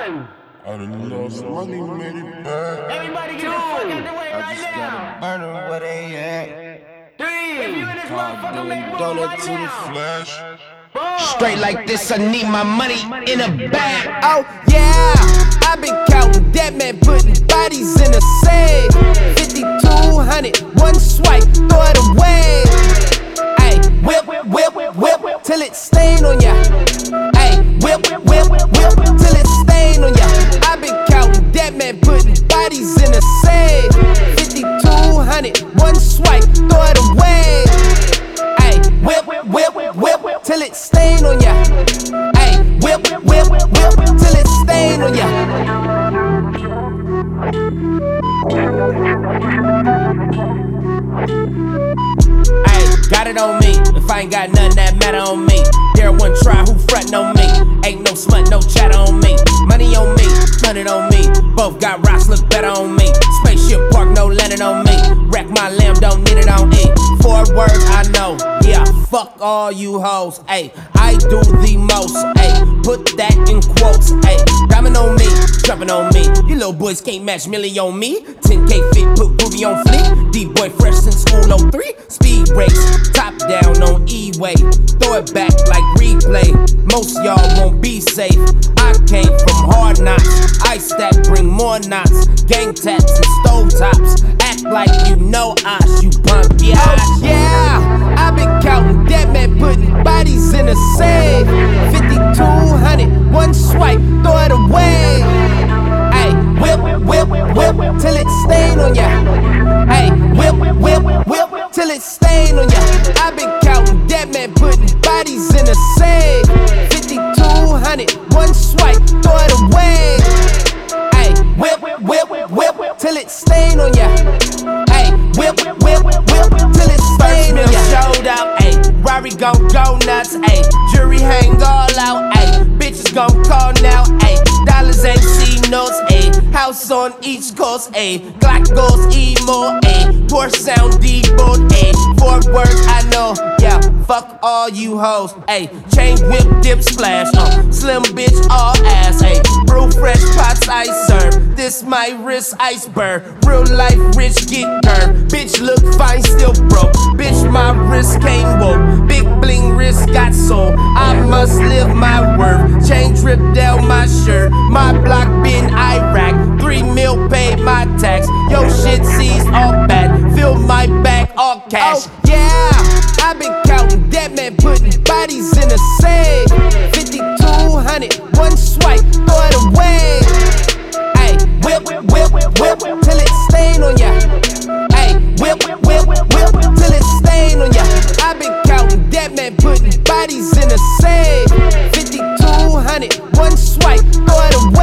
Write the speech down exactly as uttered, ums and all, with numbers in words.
One. I done lost money, made it back. Everybody get the fuck out the way I right just now. gotta burn them where they at. Three. If you in this motherfucker, make move Donut right to the now. flash. Four. Straight like this, I need my money in a bag. Oh yeah, I been counting dead man, putting bodies in a safe. fifty-two hundred, one swipe, throw it away. Ayy, whip, whip, whip, whip, till it stain on ya. Ayy, whip, whip, whip, till it stain on ya. I been counting dead man, putting bodies in a safe. fifty-two hundred, one swipe, throw it away. Ayy, whip, whip, whip, whip, till it stain on ya. Ayy, whip, whip, whip, till it stain on ya. Ayy, got it on me. If I ain't got nothing that matter on me, there one try who frontin' on me. Ain't no smut, no chatter on me. Money on me, hundred on me. Both got rocks, look better on me. Spaceship park, no landing on me. Wreck my lamb, don't need it on E. Four words I know, yeah. Fuck all you hoes, ayy. I do the most, ayy. Put that in quotes, ayy. Diamond on me, jumping on me. You little boys can't match Millie on me. ten K fit, put booty on fleek. D-boy fresh since school oh three. Speed race, top down on E-way. Throw it back like replay. Most y'all won't be safe. I came from hard knocks. Ice that bring more knots. Gang tats and stove tops. Act like you know us, you punk, yeah. Oh, yeah, I been counting dead men, putting bodies in a safe. fifty-two hundred, one swipe, throw it away. Ayy, whip, whip, whip, till it stain on ya. Ayy, whip, whip, whip, till it stain on ya. I been counting dead men, putting bodies in a safe. fifty-two hundred, one swipe, throw it away. Ayy, whip, whip, whip, till it stain on ya. Ayy, whip, whip, whip, till it stain on ya. Showed up, ayy, Rory gon' go nuts, ayy. Jury hang all out, ayy. Bitches gon' call now, ayy. Dollars ain't see notes, ayy. House on East Coast, ayy. Glock goes emo, ayy. Poor sound deboed, ayy. Four words I know, yeah. Fuck all you hoes, ayy. Chain whip, dip, splash, uh. Slim bitch, all ass, ayy. Brew fresh pots I serve. This my wrist iceberg. Real life rich get curved. Bitch look fine, still broke. Bitch my wrist came woke. Big bling wrist got soul. I must live my worth. Chain drip down my shirt. My block been Iraq. Three mil paid my tax. Yo shit seized all bad. Fill my bag all cash. Oh yeah, I been counting dead men, putting bodies in a safe. fifty-two hundred, one swipe, throw it away. Ayy, whip, whip, whip, till it stain on ya. Ayy, whip, whip, whip, till it stain on ya. I been counting dead men, putting bodies in a safe. fifty-two hundred, one swipe, throw it away.